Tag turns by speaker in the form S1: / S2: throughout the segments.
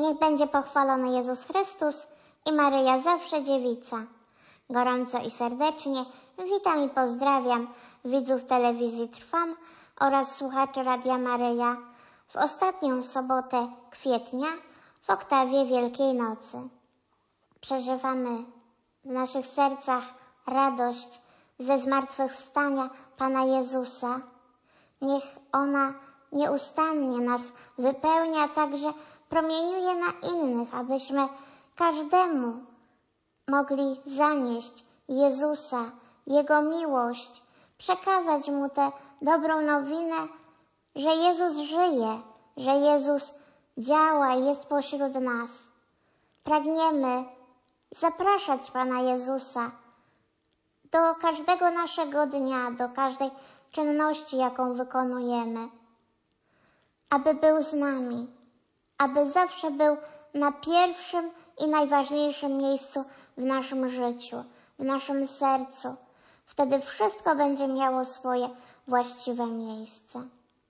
S1: Niech będzie pochwalony Jezus Chrystus i Maryja zawsze dziewica. Gorąco i serdecznie witam i pozdrawiam widzów telewizji Trwam oraz słuchaczy Radia Maryja w ostatnią sobotę kwietnia w oktawie Wielkiej Nocy. Przeżywamy w naszych sercach radość ze zmartwychwstania Pana Jezusa. Niech ona nieustannie nas wypełnia, także promieniuje na innych, abyśmy każdemu mogli zanieść Jezusa, Jego miłość, przekazać Mu tę dobrą nowinę, że Jezus żyje, że Jezus działa i jest pośród nas. Pragniemy zapraszać Pana Jezusa do każdego naszego dnia, do każdej czynności, jaką wykonujemy, aby był z nami, aby zawsze był na pierwszym i najważniejszym miejscu w naszym życiu, w naszym sercu. Wtedy wszystko będzie miało swoje właściwe miejsce.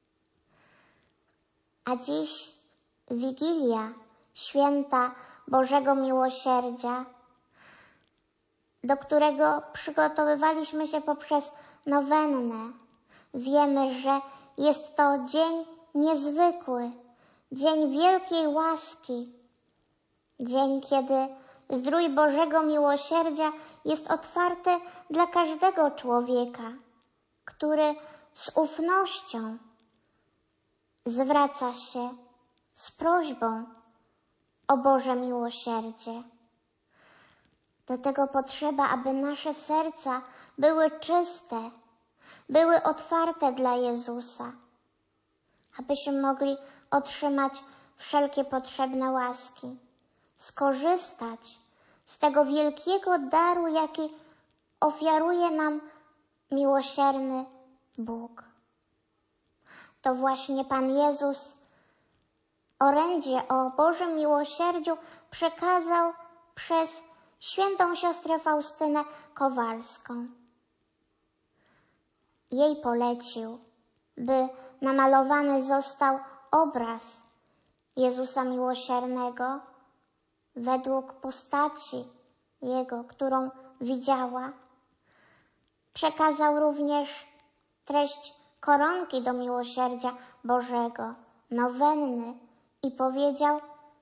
S1: A dziś Wigilia, święta Bożego Miłosierdzia, do którego przygotowywaliśmy się poprzez nowennę. Wiemy, że jest to dzień niezwykły, dzień wielkiej łaski, dzień, kiedy zdrój Bożego Miłosierdzia jest otwarty dla każdego człowieka, który z ufnością zwraca się z prośbą o Boże miłosierdzie. Do tego potrzeba, aby nasze serca były czyste, były otwarte dla Jezusa, abyśmy mogli otrzymać wszelkie potrzebne łaski, skorzystać z tego wielkiego daru, jaki ofiaruje nam miłosierny Bóg. To właśnie Pan Jezus orędzie o Bożym miłosierdziu przekazał przez świętą siostrę Faustynę Kowalską. Jej polecił, by namalowany został obraz Jezusa Miłosiernego według postaci Jego, którą widziała. Przekazał również treść koronki do miłosierdzia Bożego, nowenny, i powiedział,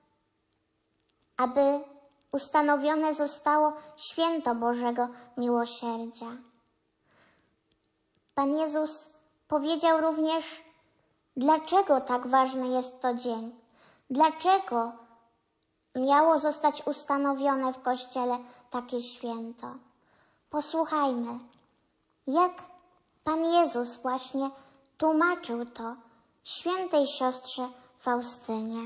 S1: aby ustanowione zostało święto Bożego Miłosierdzia. Pan Jezus powiedział również, dlaczego tak ważny jest to dzień, dlaczego miało zostać ustanowione w Kościele takie święto. Posłuchajmy, jak Pan Jezus właśnie tłumaczył to świętej siostrze Faustynie.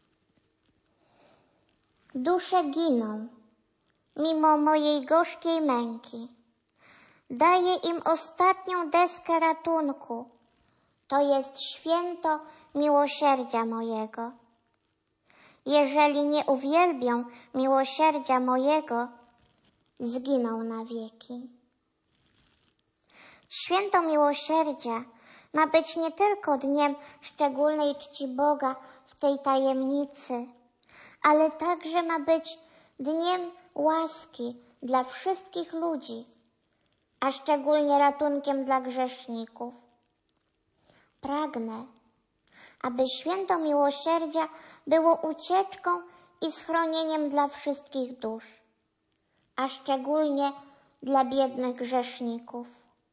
S1: Dusze giną, mimo mojej gorzkiej męki. Daję im ostatnią deskę ratunku. To jest święto miłosierdzia mojego. Jeżeli nie uwielbią miłosierdzia mojego, zginą na wieki. Święto miłosierdzia ma być nie tylko dniem szczególnej czci Boga w tej tajemnicy, ale także ma być dniem łaski dla wszystkich ludzi, a szczególnie ratunkiem dla grzeszników. Pragnę, aby święto miłosierdzia było ucieczką i schronieniem dla wszystkich dusz, a szczególnie dla biednych grzeszników.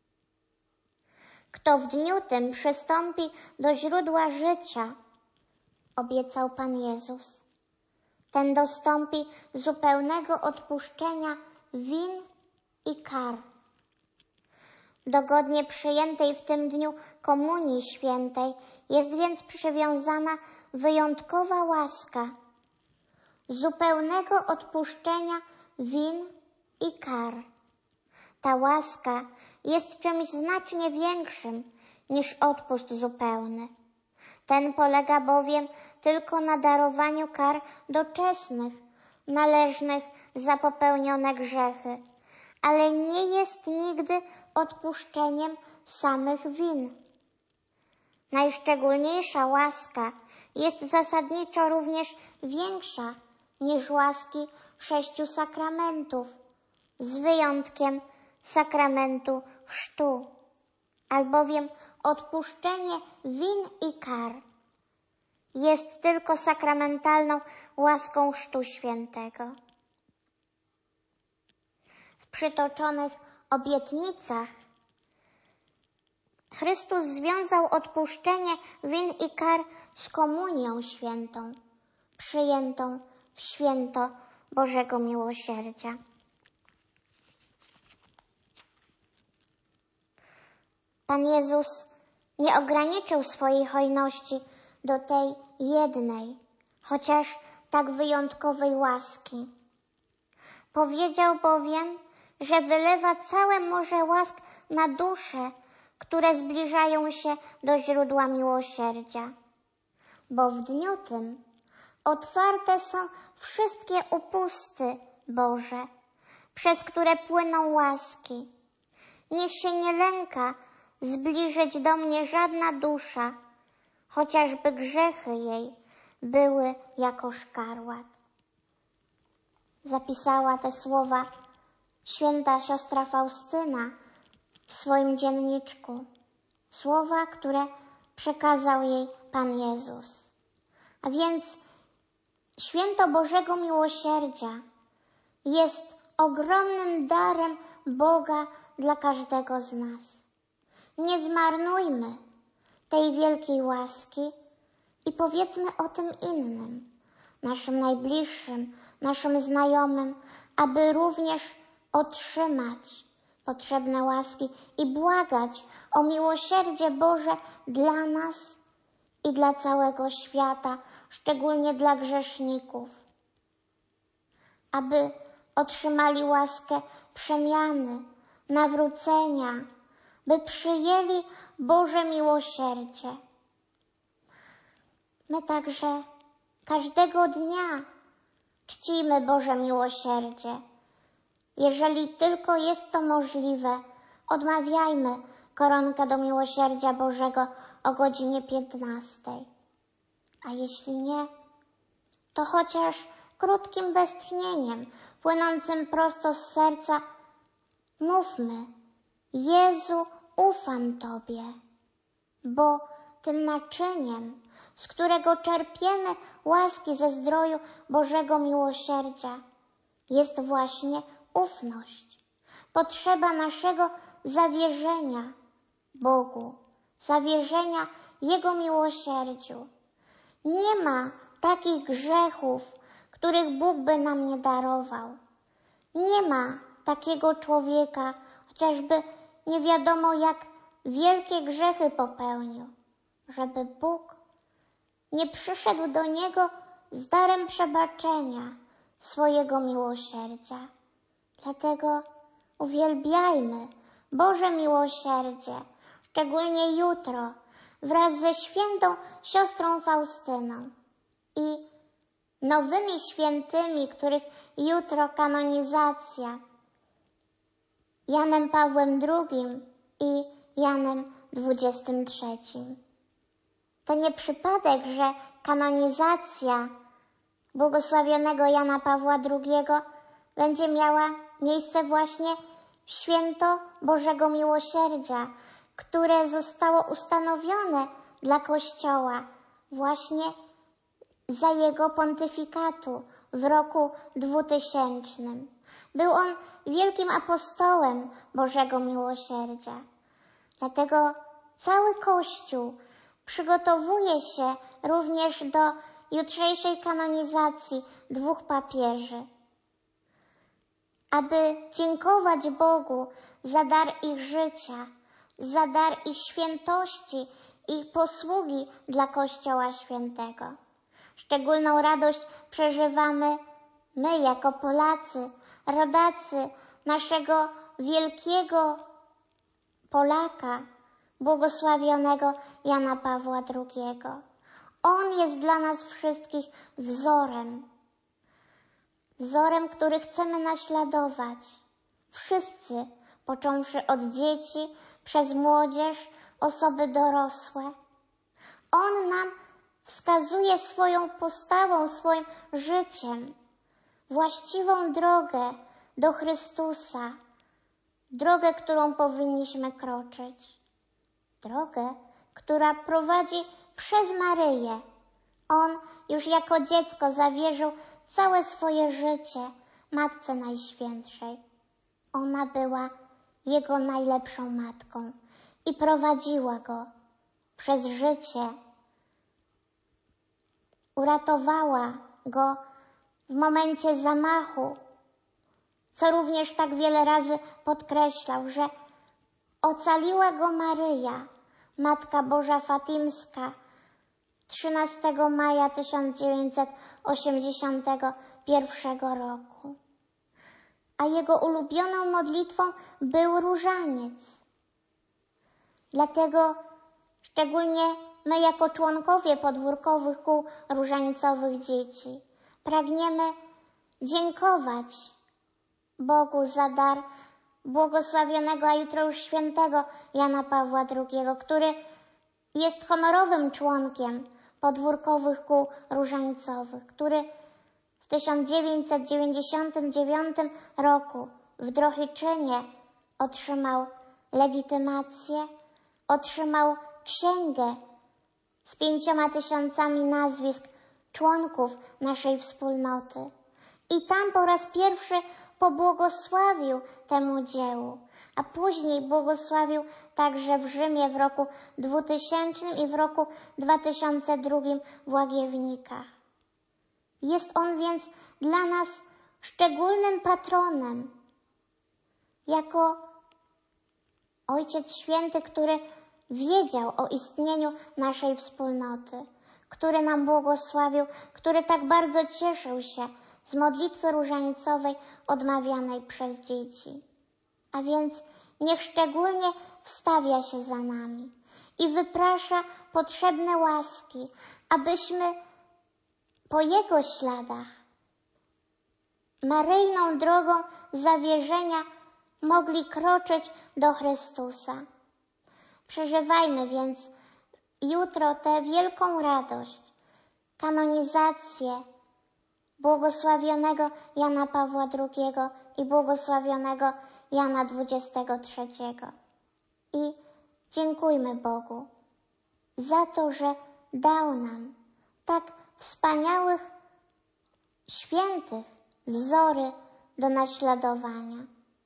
S1: Kto w dniu tym przystąpi do źródła życia, obiecał Pan Jezus, ten dostąpi zupełnego odpuszczenia win i kar. Do godnie przyjętej w tym dniu Komunii Świętej jest więc przywiązana wyjątkowa łaska zupełnego odpuszczenia win i kar. Ta łaska jest czymś znacznie większym niż odpust zupełny. Ten polega bowiem tylko na darowaniu kar doczesnych, należnych za popełnione grzechy, ale nie jest nigdy odpuszczeniem samych win. Najszczególniejsza łaska jest zasadniczo również większa niż łaski 6 sakramentów, z wyjątkiem sakramentu chrztu, albowiem odpuszczenie win i kar jest tylko sakramentalną łaską Chrztu Świętego. W przytoczonych obietnicach Chrystus związał odpuszczenie win i kar z komunią świętą, przyjętą w święto Bożego Miłosierdzia. Pan Jezus nie ograniczył swojej hojności do tej jednej, chociaż tak wyjątkowej łaski. Powiedział bowiem, że wylewa całe morze łask na dusze, które zbliżają się do źródła miłosierdzia. Bo w dniu tym otwarte są wszystkie upusty Boże, przez które płyną łaski. Niech się nie lęka zbliżyć do mnie żadna dusza, chociażby grzechy jej były jako szkarłat. Zapisała te słowa święta siostra Faustyna w swoim dzienniczku. Słowa, które przekazał jej Pan Jezus. A więc święto Bożego Miłosierdzia jest ogromnym darem Boga dla każdego z nas. Nie zmarnujmy tej wielkiej łaski i powiedzmy o tym innym, naszym najbliższym, naszym znajomym, aby również otrzymać potrzebne łaski i błagać o miłosierdzie Boże dla nas i dla całego świata, szczególnie dla grzeszników, aby otrzymali łaskę przemiany, nawrócenia, by przyjęli Boże miłosierdzie. My także każdego dnia czcimy Boże miłosierdzie. Jeżeli tylko jest to możliwe, odmawiajmy koronkę do miłosierdzia Bożego o godzinie 15. A jeśli nie, to chociaż krótkim westchnieniem, płynącym prosto z serca, mówmy: Jezu, ufam Tobie, bo tym naczyniem, z którego czerpiemy łaski ze zdroju Bożego miłosierdzia, jest właśnie ufność, potrzeba naszego zawierzenia Bogu, zawierzenia Jego miłosierdziu. Nie ma takich grzechów, których Bóg by nam nie darował. Nie ma takiego człowieka, chociażby nie wiadomo jak wielkie grzechy popełnił, żeby Bóg nie przyszedł do niego z darem przebaczenia swojego miłosierdzia. Dlatego uwielbiajmy Boże miłosierdzie, szczególnie jutro, wraz ze świętą siostrą Faustyną i nowymi świętymi, których jutro kanonizacja, Janem Pawłem II i Janem XXIII. To nie przypadek, że kanonizacja błogosławionego Jana Pawła II będzie miała miejsce właśnie w święto Bożego Miłosierdzia, które zostało ustanowione dla Kościoła właśnie za jego pontyfikatu w roku 2000. Był on wielkim apostołem Bożego Miłosierdzia. Dlatego cały Kościół przygotowuje się również do jutrzejszej kanonizacji 2 papieży, aby dziękować Bogu za dar ich życia, za dar ich świętości, ich posługi dla Kościoła Świętego. Szczególną radość przeżywamy my jako Polacy, rodacy naszego wielkiego Polaka, błogosławionego Jana Pawła II. On jest dla nas wszystkich wzorem, który chcemy naśladować. Wszyscy, począwszy od dzieci, przez młodzież, osoby dorosłe. On nam wskazuje swoją postawą, swoim życiem właściwą drogę do Chrystusa, drogę, którą powinniśmy kroczyć, drogę, która prowadzi przez Maryję. On już jako dziecko zawierzył całe swoje życie Matce Najświętszej. Ona była Jego najlepszą matką i prowadziła Go przez życie. Uratowała Go w momencie zamachu, co również tak wiele razy podkreślał, że ocaliła Go Maryja, Matka Boża Fatimska, 13 maja 1981 roku. A jego ulubioną modlitwą był różaniec. Dlatego szczególnie my jako członkowie podwórkowych kół różańcowych dzieci pragniemy dziękować Bogu za dar błogosławionego, a jutro już świętego Jana Pawła II, który jest honorowym członkiem podwórkowych kół różańcowych, który w 1999 roku w Drohiczynie otrzymał legitymację, otrzymał księgę z 5,000 nazwisk członków naszej wspólnoty. I tam po raz pierwszy pobłogosławił temu dziełu, a później błogosławił także w Rzymie w roku 2000 i w roku 2002 w Łagiewnikach. Jest on więc dla nas szczególnym patronem, jako Ojciec Święty, który wiedział o istnieniu naszej wspólnoty, który nam błogosławił, który tak bardzo cieszył się z modlitwy różańcowej odmawianej przez dzieci. A więc niech szczególnie wstawia się za nami i wyprasza potrzebne łaski, abyśmy po Jego śladach, Maryjną drogą zawierzenia mogli kroczyć do Chrystusa. Przeżywajmy więc jutro tę wielką radość, kanonizację błogosławionego Jana Pawła II i błogosławionego Jana XXIII. I dziękujmy Bogu za to, że dał nam tak wspaniałych, świętych wzory do naśladowania.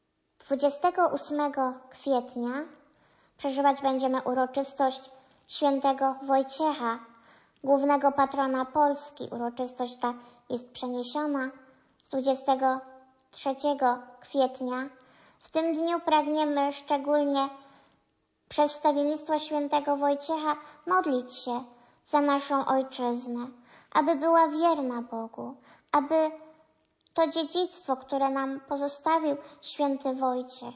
S1: 28 kwietnia przeżywać będziemy uroczystość świętego Wojciecha, głównego patrona Polski. Uroczystość ta jest przeniesiona z 23 kwietnia. W tym dniu pragniemy szczególnie przez wstawiennictwo świętego Wojciecha modlić się za naszą ojczyznę, aby była wierna Bogu, aby to dziedzictwo, które nam pozostawił święty Wojciech,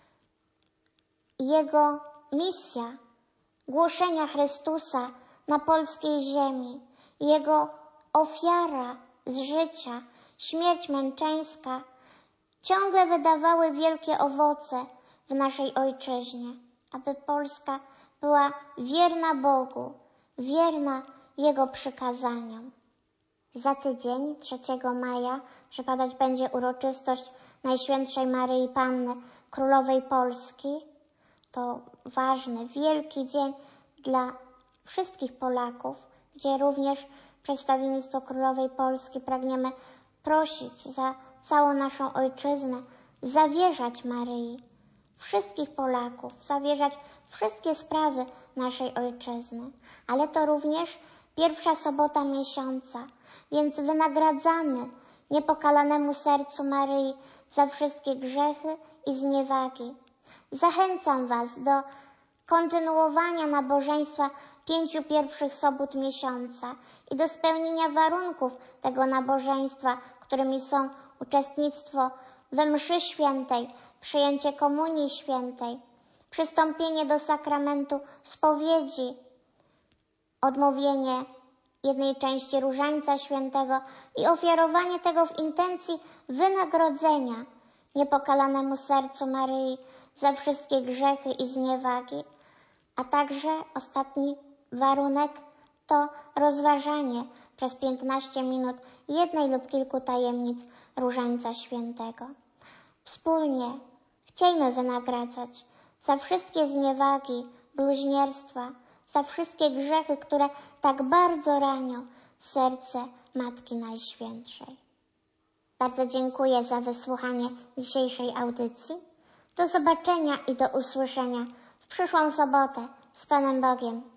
S1: jego misja głoszenia Chrystusa na polskiej ziemi, jego ofiara z życia, śmierć męczeńska, ciągle wydawały wielkie owoce w naszej ojczyźnie, aby Polska była wierna Bogu, wierna Jego przykazaniom. Za tydzień, 3 maja, przypadać będzie uroczystość Najświętszej Maryi Panny, Królowej Polski. To ważny, wielki dzień dla wszystkich Polaków, gdzie również przez wstawiennictwo Królowej Polski pragniemy prosić za całą naszą ojczyznę, zawierzać Maryi, wszystkich Polaków, zawierzać wszystkie sprawy naszej ojczyzny. Ale to również pierwsza sobota miesiąca, więc wynagradzamy niepokalanemu sercu Maryi za wszystkie grzechy i zniewagi. Zachęcam Was do kontynuowania nabożeństwa 5 pierwszych sobót miesiąca i do spełnienia warunków tego nabożeństwa, którymi są uczestnictwo we mszy świętej, przyjęcie komunii świętej, przystąpienie do sakramentu spowiedzi, odmówienie jednej części różańca świętego i ofiarowanie tego w intencji wynagrodzenia niepokalanemu sercu Maryi za wszystkie grzechy i zniewagi, a także ostatni warunek to rozważanie przez 15 minut jednej lub kilku tajemnic Różańca Świętego. Wspólnie chciejmy wynagradzać za wszystkie zniewagi, bluźnierstwa, za wszystkie grzechy, które tak bardzo ranią serce Matki Najświętszej. Bardzo dziękuję za wysłuchanie dzisiejszej audycji. Do zobaczenia i do usłyszenia w przyszłą sobotę z Panem Bogiem.